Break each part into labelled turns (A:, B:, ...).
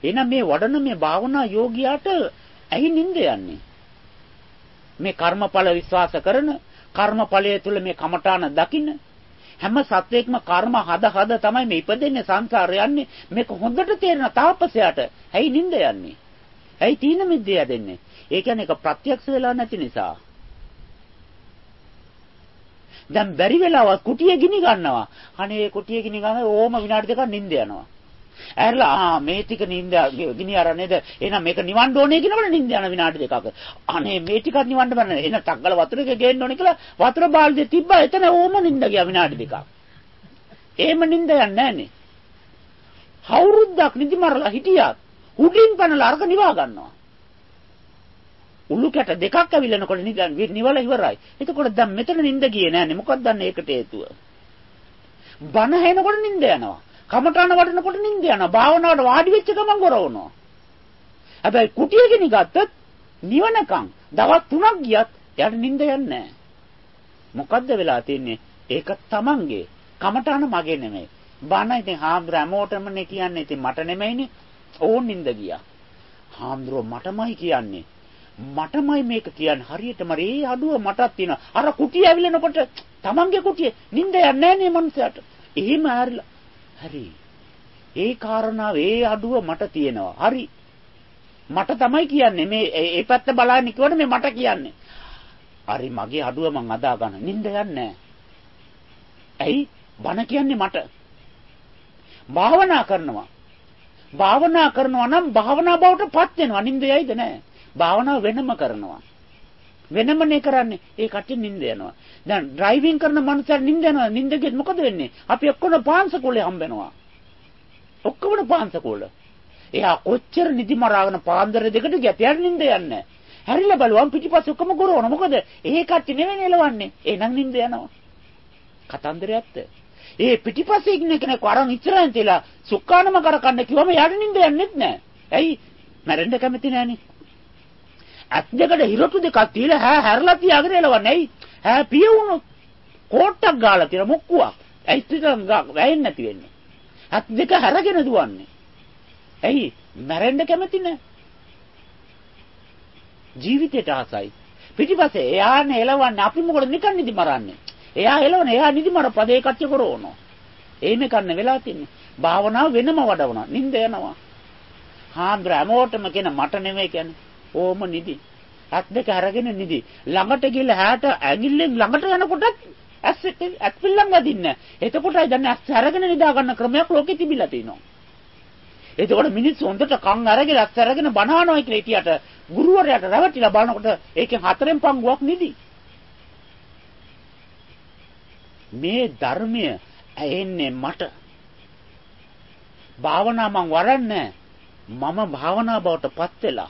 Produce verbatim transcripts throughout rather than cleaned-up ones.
A: එහෙනම් මේ වඩන මේ භාවනා යෝගියාට ඇයි නිින්ද යන්නේ? මේ කර්මඵල විශ්වාස කරන කර්මඵලයේ තුල මේ කමඨාන දකින්න හැම සත්වයක්ම කර්ම හද හද තමයි මේ ඉපදෙන්නේ සංසාරේ යන්නේ. මේක හොඳට තේරෙන තාපසයාට ඇයි නිින්ද යන්නේ? ඇයි තීන මිද්දේ යදෙන්නේ? ඒ කියන්නේ ඒක ප්‍රත්‍යක්ෂ වෙලා නැති නිසා. දැන් බැරි වෙලාවත් කුටිය ගිනි ගන්නවා. අනේ කුටිය ගිනි ගන්න ඕම විනාඩි දෙකක් නිින්ද යනවා. ඇරලා ආ මේ ටික නිින්ද ගිනි අර නේද? එහෙනම් මේක නිවන්න ඕනේ කියනකොට නිින්ද යන විනාඩි දෙකක. අනේ මේ ටිකක් නිවන්න බෑ. එහෙනම් ටග්ගල වතුර එක ගේන්න ඕනේ කියලා වතුර බාල්දිය තිබ්බා. එතන ඕම නිින්ද ගියා විනාඩි දෙකක්. එහෙම නිින්ද යන්නේ නැහනේ. අවුරුද්දක් නිදි මරලා හිටියා. උඩින් පැනලා අරක නිවා ගන්නවා. උළු කැට දෙකක් ඇවිල්ලනකොට නිවල ඉවරයි. එතකොට දැන් මෙතන නිින්ද ගියේ නෑනේ. මොකක්ද දන්නේ ඒකට හේතුව? බන හැනකොට නිින්ද යනවා. කමඨාන වඩනකොට නිින්ද යනවා. භාවනාවට වාඩි වෙච්ච ගමන් ගොරවනවා. හැබැයි කුටිය ගෙනි ගත්තත් නිවනකම් දවස් තුනක් ගියත් එයාට නිින්ද යන්නේ නෑ. මොකද්ද වෙලා තින්නේ? ඒක තමන්ගේ. කමඨාන මගේ නෙමෙයි. බන ඉතින් හාමුදුර හැමෝටමනේ කියන්නේ. ඉතින් මට නෙමෙයිනේ. ඕන් නිින්ද ගියා. හාමුදුරුවෝ මටමයි කියන්නේ. මටමයි මේක කියන්නේ. හරියටම ඒ අඩුව මටත් තියෙනවා. අර කුටිය ඇවිලනකොට තමන්ගේ කුටිය නිින්ද යන්නේ නෑ නේ මනුස්සයාට. එහෙම ඇරිලා හරි. ඒ කාරණාව ඒ අඩුව මට තියෙනවා. හරි. මට තමයි කියන්නේ මේ ඒ පැත්ත බලන්න කිව්වනේ මේ මට කියන්නේ. හරි මගේ අඩුව මං අදා ගන්න. නිින්ද යන්නේ නැහැ. ඇයි? බන කියන්නේ මට. භාවනා කරනවා. භාවනා කරනවා නම් භාවනා බවටපත් වෙනවා. නිින්ද යයිද නැහැ. භාවනාව වෙනම කරනවා. වෙනමනේ කරන්නේ. ඒ කට්ටිය නිින්ද යනවා. දැන් ඩ්‍රයිවිං කරන මනුස්සයන් නිින්ද යනවා. නිින්ද ගියත් මොකද වෙන්නේ? අපි ඔක්කොම පාන්සකෝලේ හම්බෙනවා. ඔක්කොම පාන්සකෝල. එයා කොච්චර නිදි මරාගෙන පාන්දර දෙකට ගියත් යාට නිින්ද යන්නේ නැහැ. හැරිලා බලුවම් පිටිපස්සේ ඔක්කොම ගොරවන. මොකද? ඒ කට්ටිය නෙවෙයි එලවන්නේ. එහෙනම් නිින්ද යනවා. කතන්දරය ඇත්ත. ඒ පිටිපස්සේ ඉන්න කෙනෙක් අරන් ඉස්සරහින් තියලා සුක්කානම කරකන්න කිව්වම යාට නිින්ද යන්නේත් නැහැ. ඇයි? මැරෙන්න කැමති නැහනේ. අත් දෙකට හිරොටු දෙකක් තියලා හැ හැරලා තියාගෙන එලවන්නේ. ඇයි? හැ පිය වුණොත් කෝට්ටක් ගාලා තියලා මොක්කුවක්. ඇයි පිටම් වැයෙන්නේ නැති වෙන්නේ? අත් දෙක හැරගෙන දුවන්නේ. ඇයි? මැරෙන්න කැමති නැහැ. ජීවිතයට ආසයි. පිටිපස්සේ එයානේ එලවන්නේ. අපි මොකද නිකන් නිදි මරන්නේ? එයා එලවන්නේ. එයා නිදි මර පදේ කච්ච කරවනවා. එහෙම කන්න වෙලා තින්නේ. භාවනාව වෙනම වඩවනවා. නිින්ද යනවා. හාන්දර හැමෝටම කියන මට නෙමෙයි කියන්නේ. ඕම නිදි. අත් දෙක අරගෙන නිදි. ළඟට ගිහලා හැට ඇඟිල්ලෙන් ළඟට යනකොටත් ඇස් ඇස් පිල්ලම් වදින්න. එතකොටයි දැන් ඇස් අරගෙන නිදා ගන්න ක්‍රමයක් ලෝකෙ තිබිලා තියෙනවා. එතකොට මිනිස්සු හොඳට කන් අරගෙන ඇස් අරගෙන බනහනවා කියලා හිටියට ගුරුවරයාට රැවටිලා බලනකොට ඒකෙන් හතරෙන් පංගුවක් නිදි. මේ ධර්මය ඇෙන්නේ මට. භාවනා මං වරන්නේ මම භාවනා බවටපත් වෙලා.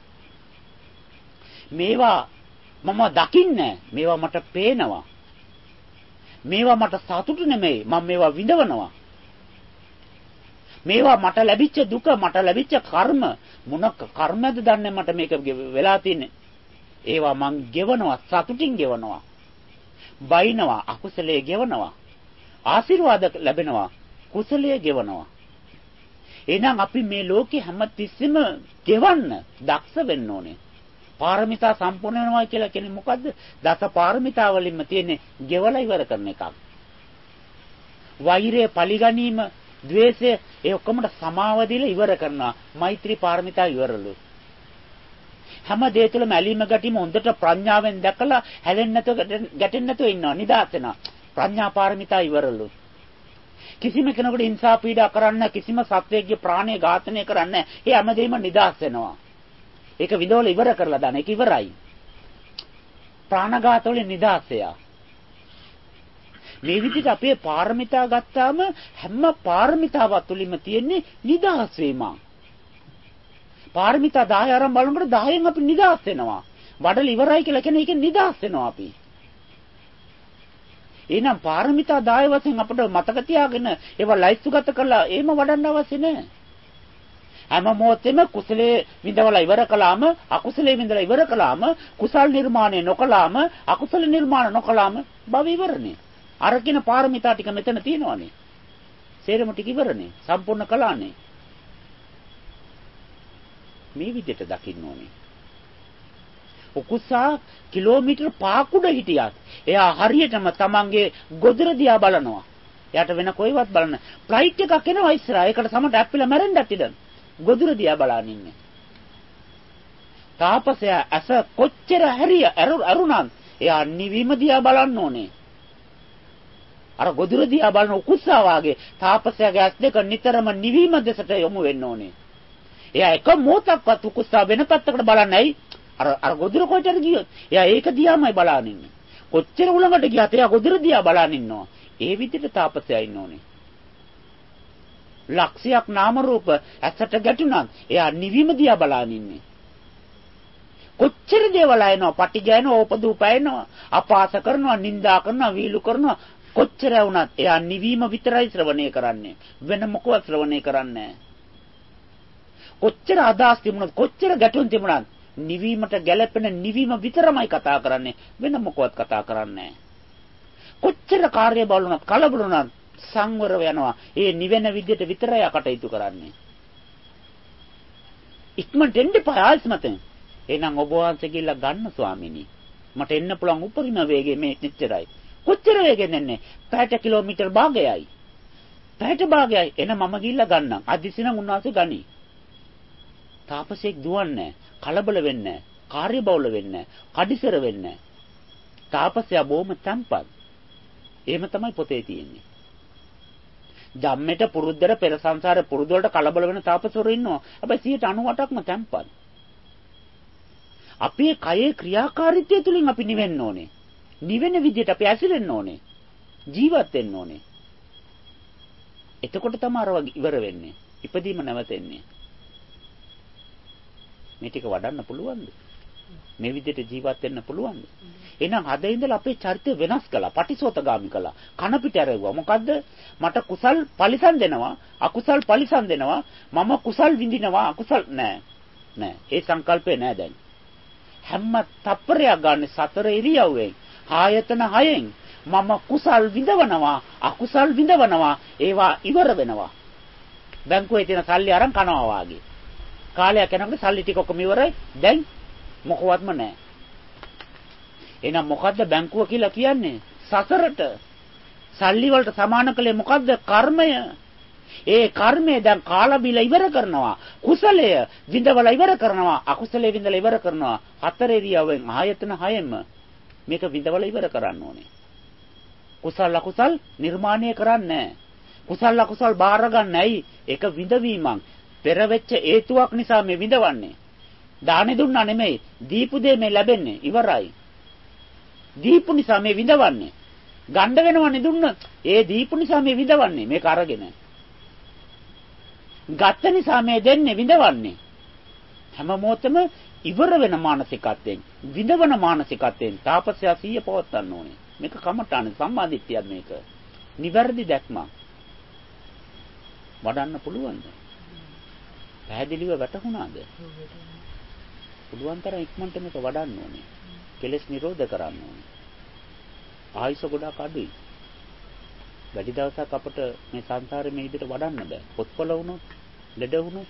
A: මේවා මම දකින්නේ මේවා මට පේනවා. මේවා මට සතුටු නෙමෙයි මම මේවා විඳවනවා. මේවා මට ලැබිච්ච දුක මට ලැබිච්ච කර්ම මොන කර්මද දන්නේ මට මේක වෙලා තින්නේ. ඒවා මං ගෙවනවා සතුටින් ගෙවනවා. බයිනවා අකුසලයේ ගෙවනවා. ආශිර්වාද ලැබෙනවා කුසලයේ ගෙවනවා. එහෙනම් අපි මේ ලෝකේ හැම තිස්සෙම ගෙවන්න දක්ෂ වෙන්න ඕනේ. පාරමිතා සම්පූර්ණ වෙනවා කියලා කියන්නේ මොකද්ද? දස පාරමිතා වලින්ම තියෙන්නේ ගෙවලා ඉවර කරන එකක්. වෛරය, පරිගැනීම, ද්වේෂය ඒ ඔක්කොමද සමාව දීලා ඉවර කරනවා. මෛත්‍රී පාරමිතා ඉවරලු. හැම දෙය තුළම ඇලීම ගැටීම හොඳට ප්‍රඥාවෙන් දැකලා හැලෙන්නේ නැතුව ගැටෙන්නේ නැතුව ඉන්නවා. නිදාස් වෙනවා. ප්‍රඥා පාරමිතා ඉවරලු. කිසිම කෙනෙකුට හිංසා පීඩා කරන්න කිසිම සත්වයකගේ ප්‍රාණය ඝාතනය කරන්න ඒ හැමදේම නිදාස් වෙනවා. ඒක විදෝල ඉවර කරලා දාන ඒක ඉවරයි. ප්‍රාණඝාත වලින් නිදාසය. මේ විදිහට අපේ පාරමිතා ගත්තාම හැම පාරමිතාවක් තුලින්ම තියෙන්නේ නිදාස් වීම. පාරමිතා දහය අරන් බලනකොට දහයෙන් අපි නිදාස් වෙනවා. වඩල ඉවරයි කියලා කියන්නේ ඒකෙන් නිදාස් වෙනවා අපි. එහෙනම් පාරමිතා දහය වශයෙන් අපිට මතක තියාගෙන ඒවා ලයිස්තුගත කරලා එහෙම වඩන්න අවශ්‍ය නැහැ. හැම මොහොතෙම කුසලයේ විඳවලා ඉවර කළාම අකුසලයේ විඳලා ඉවර කළාම කුසල් නිර්මාණය නොකළාම අකුසල නිර්මාණ නොකළාම භව ඉවරනේ. අර කින පාරමිතා ටික මෙතන තියෙනවානේ. සේරම ටික ඉවරනේ. සම්පූර්ණ කළානේ. මේ විදිහට දකින්න ඕනේ. උකුස්සා කිලෝමීටර් පහක් උඩ හිටියත් එයා හරියටම තමන්ගේ ගොදුර දිහා බලනවා. එයාට වෙන කොයිවත් බලන්න. ෆ්ලයිට් එකක් එනවා ඉස්සරහා. ඒකට සමට ඇප්පිලා මැරෙන්නත් ඉඩ. ගොදුර දිහා බලන් ඉන්නේ. තාපසයා ඇස කොච්චර හැරිය අරුණාන් එයා නිවීම දිහා බලන්න ඕනේ. අර ගොදුර දිහා බලන උකුස්සා වාගේ තාපසයාගේ ඇස් දෙක නිතරම නිවීම දෙසට යොමු වෙන්න ඕනේ. එයා එක මොහොතක්වත් උකුස්සා වෙන පැත්තකට බලන්නේ නැයි. අර අර ගොදුර කොහෙටද ගියොත් එයා ඒක දිහාමයි බලන් ඉන්නේ. කොච්චර උලඟට ගියත් එයා ගොදුර දිහා බලන් ඉන්නවා. ඒ විදිහට තාපසයා ඉන්න ඕනේ. ලක්ෂයක් නාම රූප ඇසට ගැටුණත් එයා නිවීම දිහා බලන් ඉන්නේ. කොච්චර දේවල් ආයනවා, පටිගයනවා, ඕපදූපයනවා, අපාස කරනවා, නිඳා කරනවා, වීලු කරනවා. කොච්චර වුණත් එයා නිවීම විතරයි ශ්‍රවණය කරන්නේ. වෙන මොකවත් ශ්‍රවණය කරන්නේ නැහැ. කොච්චර අදහස් තිබුණත්, කොච්චර ගැටුම් තිබුණත් නිවීමට ගැළපෙන නිවීම විතරමයි කතා කරන්නේ. වෙන මොකවත් කතා කරන්නේ නැහැ. කොච්චර කාර්ය බල වුණත්, කලබල වුණත් සංවරව යනවා. ඒ නිවෙන විදිහට විතරයි අකටයුතු කරන්නේ. ඉක්මනට එන්න පායස්මතෙන්. එහෙනම් ඔබ වහන්සේ ගිහිල්ලා ගන්න ස්වාමීනි. මට එන්න පුළුවන් උපරිම වේගය මේ නිතරයි. කොච්චර වේගෙන් එන්නේ? පැයට කිලෝමීටර් භාගයයි. පැයට භාගයයි. එන මම ගිහිල්ලා ගන්නම්. අදිසිනම් උන්වහන්සේ ගනි. තාපසෙක් දුවන්නේ කලබල වෙන්නේ කාර්ය බහුල වෙන්නේ කඩිසර වෙන්නේ. තාපසයා බොහොම තැම්පත්. එහෙම තමයි පොතේ තියෙන්නේ. ජම්මෙට පුරුද්දට පෙර සංසාරේ පුරුදු වලට කලබල වෙන තාපසවරු ඉන්නවා. හැබැයි සියයට අනූඅටක්ම තැම්පත්. අපේ කයේ ක්‍රියාකාරීත්වය තුලින් අපි නිවෙන්න ඕනේ. නිවෙන විදිහට අපි ඇසිරෙන්න ඕනේ. ජීවත් වෙන්න ඕනේ. එතකොට තමයි අර ඉවර වෙන්නේ. ඉපදීම නැවතෙන්නේ. මේ ටික වඩන්න පුළුවන්ද? මේ විදිහට ජීවත් වෙන්න පුළුවන්ද? එහෙනම් අද ඉඳලා අපේ චරිතය වෙනස් කළා. පටිසෝතගාමි කළා. කන පිට ඇරෙව්වා. මොකද්ද? මට කුසල් පරිසම් දෙනවා, අකුසල් පරිසම් දෙනවා. මම කුසල් විඳිනවා, අකුසල් නෑ. නෑ. ඒ සංකල්පේ නෑ දැන්. හැම තප්පරයක් ගන්න සතර ඉරියව්වෙන් ආයතන හයෙන් මම කුසල් විඳවනවා, අකුසල් විඳවනවා. ඒවා ඉවර වෙනවා. බැංකුවේ තියෙන සල්ලි අරන් කනවා වාගේ. කාලයක් යනකොට සල්ලි ටික ඔක්කොම ඉවරයි. දැන් මොකවත්ම නැහැ. එහෙනම් මොකද්ද බැංකුව කියලා කියන්නේ? සසරට. සල්ලි වලට සමාන කලේ මොකද්ද? කර්මය. ඒ කර්මය දැන් කාලා බිලා ඉවර කරනවා. කුසලය විඳවලා ඉවර කරනවා. අකුසලයේ විඳලා ඉවර කරනවා. හතර ඉරියව්වෙන් ආයතන හයෙම මේක විඳවලා ඉවර කරන්න ඕනේ. කුසල අකුසල් නිර්මාණය කරන්නේ නැහැ. කුසල අකුසල් බාර ගන්න ඇයි? ඒක විඳවීමක්. පෙර වෙච්ච හේතුවක් නිසා මේ විඳවන්නේ. දානෙ දුන්නා නෙමෙයි. දීපු දේ මේ ලැබෙන්නේ. ඉවරයි. දීපු නිසා මේ විඳවන්නේ. ගණ්ඩ වෙනවනේ දුන්නොත්. ඒ දීපු නිසා මේ විඳවන්නේ. මේක අරගෙන. ගත්ත නිසා මේ දෙන්නේ විඳවන්නේ. හැම මොහොතෙම ඉවර වෙන මානසිකත්වයෙන්, විඳවන මානසිකත්වයෙන් තාපසයා සිහිය පවත්වන්න ඕනේ. මේක කමඨාන සම්මාදිට්ඨියක් මේක. නිවැරදි දැක්මක්. වඩන්න පුළුවන්ද? පැහැදිලිව වැටහුණාද? පුළුවන් තරම් ඉක්මනට මේක වඩන්න ඕනේ. කෙලෙස් නිරෝධ කරන්න ඕනේ. ආයුෂ ගොඩක් අඩුයි. වැඩි දවසක් අපට මේ සංසාරේ මේ විදිහට වඩන්න බෑ. පොත්වල වුණොත්, ලෙඩ වුණොත්,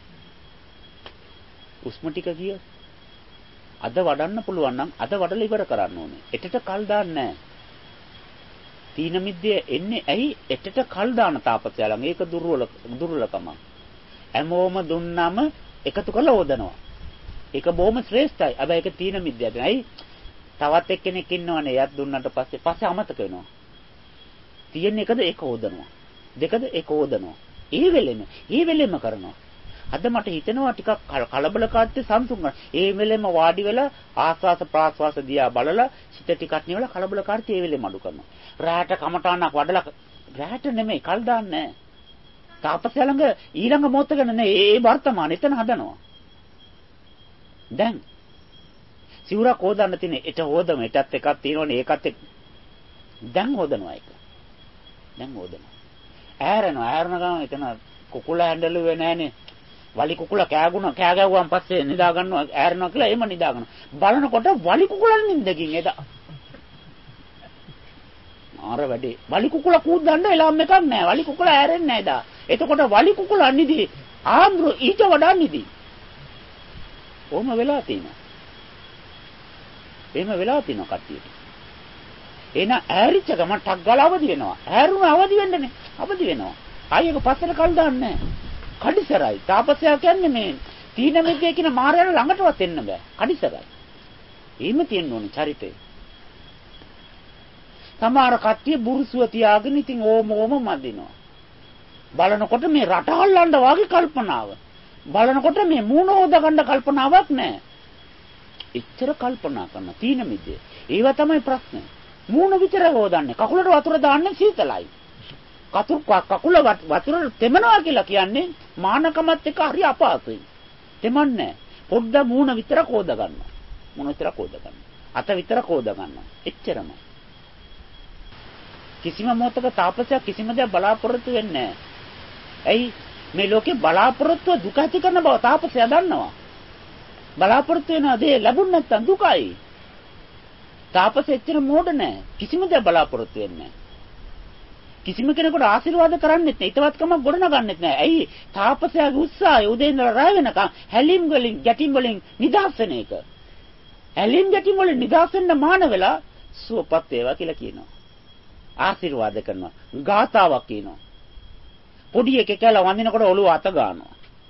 A: උස්ම ටික ගිය. අද වඩන්න පුළුවන් නම් අද වඩලා ඉවර කරන්න ඕනේ. එටට කල් දාන්නේ නැහැ. තීන මිද්දේ එන්නේ ඇයි? එටට කල් දාන තාපසයා ළඟ. ඒක දුර්වල දුර්වලකම. හැමෝම දුන්නම එකතු කරලා ඕදනවා. ඒක බොහොම ශ්‍රේෂ්ඨයි. හැබැයි ඒක තීන මිද්දයක්. ඇයි? තවත් එක්කෙනෙක් ඉන්නවනේ. එයාත් දුන්නට පස්සේ පස්සේ අමතක වෙනවා. තියෙන එකද ඒක ඕදනවා. දෙකද ඒක ඕදනවා. ඒ වෙලෙම, ඒ වෙලෙම කරනවා. අද මට හිතෙනවා ටිකක් කලබලකාරීත්වය සම්සුන් කරනවා. ඒ වෙලෙම වාඩි වෙලා ආස්වාස ප්‍රාස්වාස දිහා බලලා සිත ටිකක් නිවලා කලබලකාරීත්වය ඒ වෙලෙම අඩු කරනවා. රැට කමටානක් වඩලා රැට නෙමෙයි කල් දාන්නේ. තාපසයා ළඟ ඊළඟ මොහොත ගැන නේ ඒ වර්තමාන එතන හදනවා. දැන් සිවුරක් හොදන්න තියෙන එට හොදම එටත් එකක් තියෙනවනේ ඒකත් එක්ක දැන් හොදනවා ඒක. දැන් හොදනවා. ඈරනවා ඈරන ගමන් එතන කුකුල හැන්ඩලුවේ නැහනේ. වලි කුකුල කෑගුණ කෑ ගැව්වන් පස්සේ නිදා ගන්නවා ඈරනවා කියලා එහෙම නිදා ගන්නවා. බලනකොට වලි කුකුලන් නින්දකින් එදා. ආර වැඩේ. වලි කුකුල කූද්දන්න එලාම් එකක් නැහැ. වලි කුකුල ඈරෙන්නේ නැහැ එදා. එතකොට වලි කුකුලන් නිදි ආම්රු ඊට වඩා නිදි. ඕම වෙලා තියෙනවා. එහෙම වෙලා තියෙනවා කට්ටියට. එන ඈරිච්ච ගම ටක් ගාලා අවදි වෙනවා. ඈරුණ අවදි වෙන්නනේ. අවදි වෙනවා. ආයෙක පස්සට කල් දාන්නේ නැහැ. කඩිසරයි. තාපසයා කියන්නේ මේ තීන මිද්දේ කියන මායя ළඟටවත් එන්න බෑ. කඩිසරයි. එහෙම තියෙන්න ඕනේ චරිතේ. සමහර කට්ටිය බුරුසුව තියාගෙන ඉතින් ඕම ඕම මදිනවා. බලනකොට මේ රට හල්ලන්න වාගේ කල්පනාව. බලනකොට මේ මූණ හොදා ගන්න කල්පනාවක් නැහැ. එච්චර කල්පනා කරන තීන මිද්දේ. ඒව තමයි ප්‍රශ්නේ. මූණ විතර හොදන්නේ. කකුලට වතුර දාන්නේ සීතලයි. කතුරු කකුල වතුර තෙමනවා කියලා කියන්නේ මානකමත් එක්ක හරි අපහසුයි. තෙමන්නේ පොඩ්ඩ මූණ විතර හොද ගන්නවා. මූණ විතර හොද ගන්නවා. අත විතර හොද ගන්නවා. එච්චරම. කිසිම මොහොතක තාපසයා කිසිම දෙයක් බලාපොරොත්තු වෙන්නේ නැහැ. ඇයි මේ ලෝකේ බලාපොරොත්තු දුක ඇති කරන බව තාපසයා දන්නවා. බලාපොරොත්තු වෙන දේ ලැබුණ නැත්නම් දුකයි. තාපසෙ එච්චර මෝඩ නැහැ. කිසිම දෙයක් බලාපොරොත්තු වෙන්නේ නැහැ. කිසිම කෙනෙකුට ආශිර්වාද කරන්නෙත් නැහැ. ඊටවත්කමක් ගොඩනගන්නෙත් නැහැ. ඇයි? තාපසයාගේ උත්සාහය උදේ ඉඳලා රැ වෙනකම් හැලිම් වලින් ගැටිම් වලින් නිදහස් වෙන එක. හැලිම් ගැටිම් වලින් නිදහස් වෙන්න මාන වෙලා සුවපත් වේවා කියලා කියනවා. ආශිර්වාද කරනවා. ගාතාවක් කියනවා. පොඩි එකේ කියලා වඳිනකොට ඔළුව අත ගන්නවා.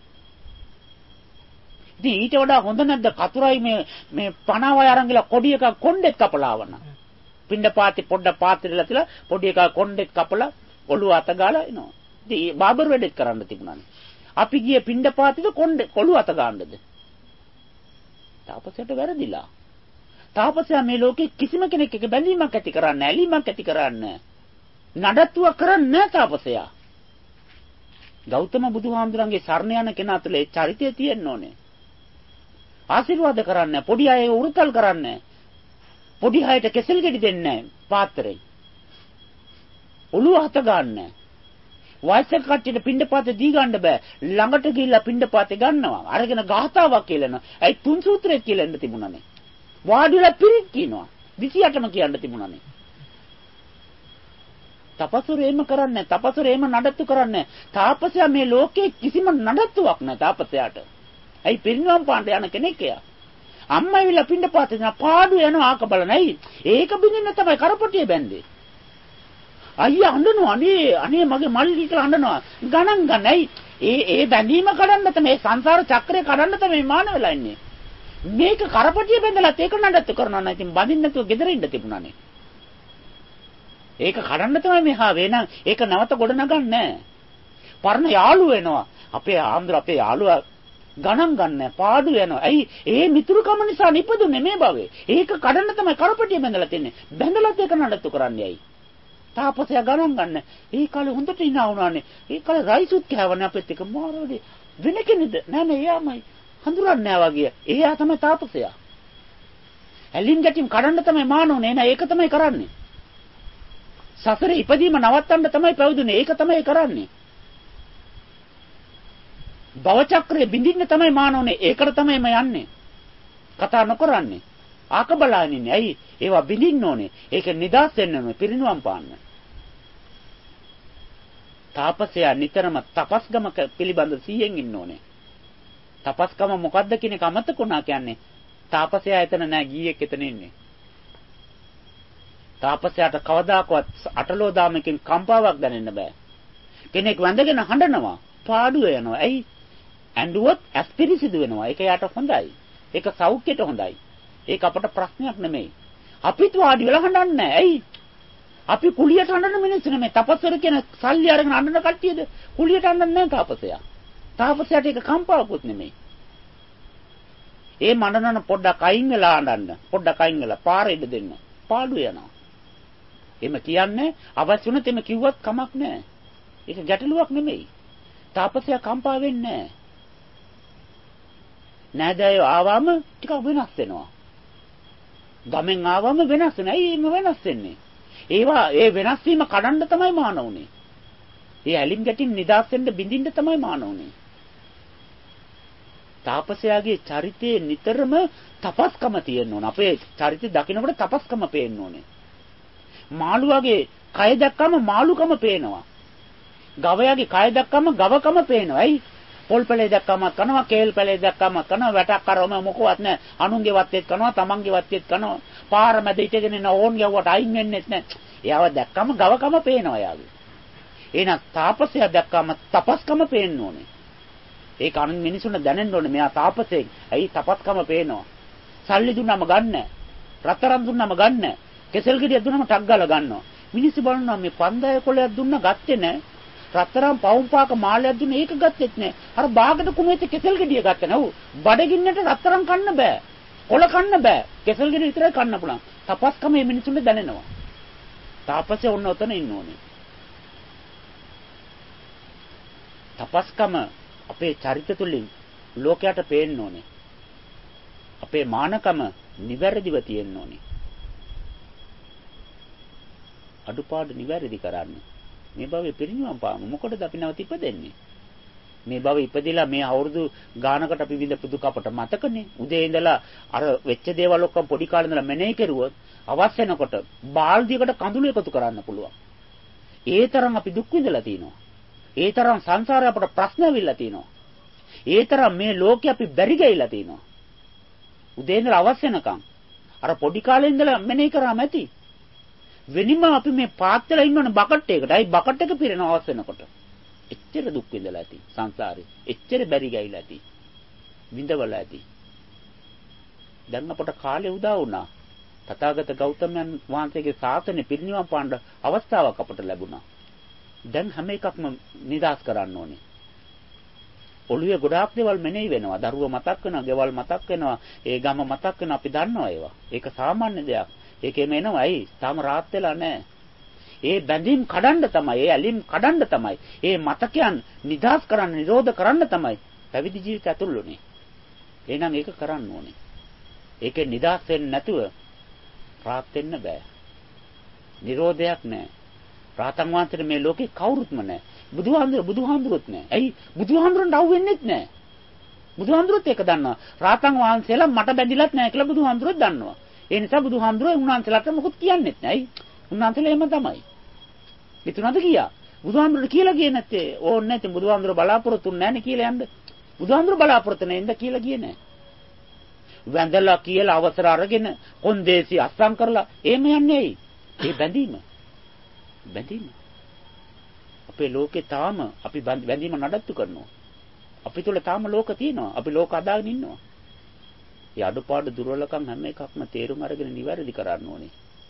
A: ඉතින් ඊට වඩා හොඳ නැද්ද කතුරයි මේ මේ පණාවය අරන් ගිහලා කොඩි එකක් කොණ්ඩෙත් කපලාවන. පින්ඩ පාති පොඩ්ඩ පාත්‍රෙලා තියලා පොඩි එකක් කොණ්ඩෙත් කපලා ඔළුව අත ගාලා එනවා. ඉතින් බාබර් වැඩෙත් කරන්න තිබුණානේ. අපි ගියේ පින්ඩ පාතිද කොණ්ඩෙ ඔළුව අත ගන්නද? තාපසයට වැරදිලා. තාපසයා මේ ලෝකේ කිසිම කෙනෙක් එක බැඳීමක් ඇති කරන්නේ නැහැ, ඇලීමක් ඇති කරන්නේ නැහැ. නඩත්තුවක් කරන්නේ නැහැ තාපසයා. ගෞතම බුදුහාමුදුරන්ගේ සරණ යන කෙනා තුළ ඒ චරිතය තියෙන්න ඕනේ. ආශිර්වාද කරන්නේ පොඩි අය උරුතල් කරන්නේ පොඩි අයට කෙසෙල් ගෙඩි දෙන්නේ පාත්‍රේ. ඔළුව හත ගන්නෑ. වයසක කට්ටියට පින්ඩපාත දී ගන්න බෑ. ළඟට ගිහිල්ලා පින්ඩපාතේ ගන්නවා. අරගෙන ගාථාවක් කියලානවා. ඇයි තුන් සූත්‍රයක් කියලා ඉන්න තිබුණානේ. වාඩිලා පිරිත් කියනවා. විසිඅටම කියන්න තිබුණානේ. තපසුර එහෙම කරන්නේ නැහැ. තපසුර එහෙම නඩත්තු කරන්නේ නැහැ. තාපසයා මේ ලෝකේ කිසිම නඩත්තුවක් නැහැ තාපසයාට. ඇයි පිරිනවම් පාණ්ඩ යන කෙනෙක් එයා. අම්මා ඇවිල්ලා පින්ඩපාතේ යන පාඩු යනවා ආක බලන. ඇයි? ඒක බින්දින්න තමයි කරපොටිය බැන්දේ. අයියා අඬනවා. අනේ අනේ මගේ මල්ලි කියලා අඬනවා. ගණන් ගන්න. ඇයි? ඒ ඒ බැඳීම කඩන්න තමයි මේ සංසාර චක්‍රය කඩන්න තමයි මාන වෙලා ඉන්නේ. මේක කරපොටිය බැඳලාත් ඒක නඩත්තු කරනවා නම් ඉතින් බඳින්න නැතුව ගෙදර ඉන්න තිබුණානේ. ඒක කඩන්න තමයි මෙහා වෙන. ඒක නැවත ගොඩ නගන්නේ නැහැ. පරණ යාළුව වෙනවා. අපේ ආන්දර අපේ යාළුවා ගණන් ගන්න පාඩු යනවා. ඇයි? ඒ මිතුරුකම නිසා නිපදුනේ මේ භවයේ. ඒක කඩන්න තමයි කරපටිය බැඳලා තින්නේ. බැඳලාත් ඒක නඩත්තු කරන්නේ ඇයි? තාපසයා ගණන් ගන්න. ඒ කාලේ හොඳට hina වුණානේ. ඒ කාලේ රයිසුත් කෑවනේ අපිත් එක මාරෝඩේ. වෙන කෙනෙක්ද? නෑ නෑ එයාමයි. හඳුරන්නේ නෑ වගේ. එයා තමයි තාපසයා. ඇලින් ගැටිම් කඩන්න තමයි මානෝනේ. නෑ ඒක තමයි කරන්නේ. සසරේ ඉපදීම නවත්තන්න තමයි පැවිදුනේ. ඒක තමයි කරන්නේ. භව චක්‍රේ බින්දින්න තමයි මානෝනේ. ඒකට තමයි මම යන්නේ. කතා නොකරන්නේ. ආක බලන්නේ. ඇයි? ඒවා බින්දින්න ඕනේ. ඒක නිදාස් වෙන්න ඕනේ. පිරිනුවම් පාන්න. තාපසයා නිතරම තපස්ගම පිළිබඳ සිහියෙන් ඉන්න ඕනේ. තපස්ගම මොකද්ද කියන එක අමතක වුණා කියන්නේ. තාපසයා එතන නෑ ගීයක් එතන ඉන්නේ. තාපසයාට කවදාකවත් අටලෝ දාමකින් කම්පාවක් දැනෙන්න බෑ. කෙනෙක් වැඳගෙන හඬනවා. පාඩුව යනවා. ඇයි? ඇඬුවොත් ඇස් පිරිසිදු වෙනවා. ඒක යාට හොඳයි. ඒක සෞඛ්‍යයට හොඳයි. ඒක අපට ප්‍රශ්නයක් නෙමෙයි. අපිත් වාඩි වෙලා හඬන්නේ නැහැ. ඇයි? අපි කුලියට හඬන මිනිස්සු නෙමෙයි. තපස්වර කියන සල්ලි අරගෙන හඬන කට්ටියද? කුලියට හඬන්නේ නැහැ තාපසයා. තාපසයාට ඒක කම්පාවකුත් නෙමෙයි. ඒ මඬනන පොඩ්ඩක් අයින් වෙලා හඬන්න. පොඩ්ඩක් අයින් වෙලා පාර ඉඳ දෙන්න. පාඩු යනවා. එimhe කියන්නේ අවශ්‍ය වුණත් එimhe කිව්වත් කමක් නැහැ. ඒක ගැටලුවක් නෙමෙයි. තාපසයා කම්පා වෙන්නේ නැහැ. නෑදෑයෝ ආවම ටිකක් වෙනස් වෙනවා. ගමෙන් ආවම වෙනස් වෙනවා. ඇයි මේ වෙනස් වෙන්නේ? ඒවා ඒ වෙනස් වීම කඩන්න තමයි මාන උනේ. ඒ ඇලිම් ගැටින් නිදාස් වෙන්න බින්දින්න තමයි මාන උනේ. තාපසයාගේ චරිතයේ නිතරම තපස්කම තියෙන්න ඕන. අපේ චරිතය දකිනකොට තපස්කම පේන්න ඕනේ. මාළුවාගේ කය දැක්කම මාළුකම පේනවා. ගවයාගේ කය දැක්කම ගවකම පේනවා. ඇයි? පොල් පැලේ දැක්කම කනවා, කේල් පැලේ දැක්කම කනවා, වැටක් කරවම මොකවත් නැහැ. අනුන්ගේ වත්තේත් කනවා, තමන්ගේ වත්තේත් කනවා. පාර මැද ඉඳගෙන ඉන්න ඕන් යවුවට අයින් වෙන්නේත් නැහැ. එයාව දැක්කම ගවකම පේනවා යාගේ. එහෙනම් තාපසයා දැක්කම තපස්කම පේන්න ඕනේ. ඒක අනිත් මිනිසුන්ට දැනෙන්න ඕනේ මෙයා තාපසෙක්. ඇයි තපස්කම පේනවා. සල්ලි දුන්නම ගන්න. රත්තරන් දුන්නම ගන්න. කෙසෙල් ගෙඩියක් දුන්නම ටක් ගාලා ගන්නවා. මිනිස්සු බලනවා මේ පන්දාය කොලයක් දුන්න ගත්තේ නැහැ. රත්තරන් පවුම් පාක මාළයක් දුන්න ඒක ගත්තෙත් නැහැ. අර බාගට කුමෙත් කෙසෙල් ගෙඩිය ගත්තා නෝ. බඩගින්නට රත්තරන් කන්න බෑ. කොල කන්න බෑ. කෙසෙල් ගෙඩිය විතරයි කන්න පුළුවන්. තපස්කම මේ මිනිසුන්ට දැනෙනවා. තාපසය ඔන්න ඔතන ඉන්න ඕනේ. තපස්කම අපේ චරිත තුලින් ලෝකයට පේන්න ඕනේ. අපේ මානකම නිවැරදිව තියෙන්න ඕනේ. අඩුපාඩු නිවැරදි කරන්න. මේ භවයේ පිරිනිවන් පාමු. මොකටද අපි නැවත ඉපදෙන්නේ? මේ භවයේ ඉපදිලා මේ අවුරුදු ගානකට අපි විඳපු දුක අපට මතකනේ. උදේ ඉඳලා අර වෙච්ච දේවල් ඔක්කොම පොඩි කාලේ ඉඳලා මෙනෙහි කරුවොත් අවශ්‍ය වෙනකොට බාල්දියකට කඳුළු එකතු කරන්න පුළුවන්. ඒ තරම් අපි දුක් විඳලා තිනවා. ඒ තරම් සංසාරේ අපට ප්‍රශ්න වෙවිලා තිනවා. ඒ තරම් මේ ලෝකේ අපි බැරි ගියලා තිනවා. උදේ ඉඳලා අවශ්‍ය නැකම් අර පොඩි කාලේ ඉඳලා මෙනෙහි කරාම ඇති. වෙනිම අපි මේ පාත් වෙලා ඉන්නවනේ බකට් එකකට. අයි බකට් එක පිරෙන අවශ්‍ය වෙනකොට. එච්චර දුක් විඳලා ඇති සංසාරේ. එච්චර බැරි ගියලා ඇති. විඳවලා ඇති. දැන් අපට කාලේ උදා වුණා. තථාගත ගෞතමයන් වහන්සේගේ ශාසනය පිරිනිවන් පාන්න අවස්ථාවක් අපට ලැබුණා. දැන් හැම එකක්ම නිදාස් කරන්න ඕනේ. ඔළුවේ ගොඩාක් දේවල් මෙනෙහි වෙනවා. දරුවා මතක් වෙනවා, ගෙවල් මතක් වෙනවා, ඒ ගම මතක් වෙනවා. අපි දන්නවා ඒවා. ඒක සාමාන්‍ය දෙයක්. ඒකෙම එනවා. ඇයි? තාම රාත් වෙලා නැහැ. ඒ බැඳීම් කඩන්න තමයි, ඒ ඇලීම් කඩන්න තමයි, ඒ මතකයන් නිදාස් කරන්න, නිරෝධ කරන්න තමයි පැවිදි ජීවිතය ඇතුළුනේ. එහෙනම් ඒක කරන්න ඕනේ. ඒකේ නිදාස් වෙන්නේ නැතුව රාත් වෙන්න බෑ. නිරෝධයක් නැහැ. රාතන් වහන්සේට මේ ලෝකේ කවුරුත්ම නැහැ. බුදුහාමුදුර බුදුහාමුදුරුත් නැහැ. ඇයි? බුදුහාමුදුරන්ට අවු වෙන්නෙත් නැහැ. බුදුහාමුදුරුත් ඒක දන්නවා. රාතන් වහන්සේලා මට බැඳිලත් නැහැ කියලා බුදුහාමුදුරුත් දන්නවා. ඒ නිසා බුදුහාමුදුරුවෝ උන්වහන්සේලාට මොකුත් කියන්නේ නැහැ. ඇයි? උන්වහන්සේලා එහෙම තමයි. හිතුණාද කියා? බුදුහාමුදුරුවෝ කියලා ගියේ නැත්තේ. ඕන්නේ නැත්නම් බුදුහාමුදුරුවෝ බලාපොරොත්තු වෙන්නේ නැහනේ කියලා යන්න. බුදුහාමුදුරුවෝ බලාපොරොත්තු නැෙන්ද කියලා ගියේ නැහැ. වැඳලා කියලා අවසර අරගෙන කොන්දේසි අස්සම් කරලා එහෙම යන්නේ ඇයි? ඒ බැඳීම. බැඳීම. අපේ ලෝකේ තාම අපි බැඳීම නඩත්තු කරනවා. අපි තුල තාම ලෝක තියෙනවා. අපි ලෝක අදාගෙන ඉන්නවා. ඒ අඩුපාඩු දුර්වලකම් හැම එකක්ම තේරුම් අරගෙන නිවැරදි කරන්න ඕනේ.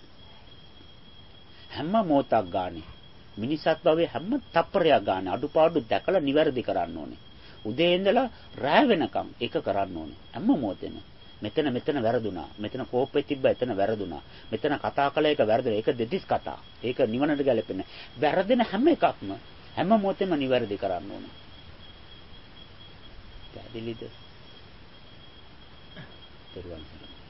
A: හැම මොහොතක් ගානේ මිනිසත් භවයේ හැම තප්පරයක් ගානේ අඩුපාඩු දැකලා නිවැරදි කරන්න ඕනේ. උදේ ඉඳලා රැ වෙනකම් ඒක කරන්න ඕනේ. හැම මොහොතෙම මෙතන මෙතන වැරදුනා. මෙතන කෝපෙ තිබ්බා එතන වැරදුනා. මෙතන කතා කළ එක වැරදුනා. ඒක දෙතිස් කතා. ඒක නිවනට ගැලපෙන්නේ. වැරදෙන හැම එකක්ම හැම මොහොතෙම නිවැරදි කරන්න ඕනේ. පැහැදිලිද? පෙරවන්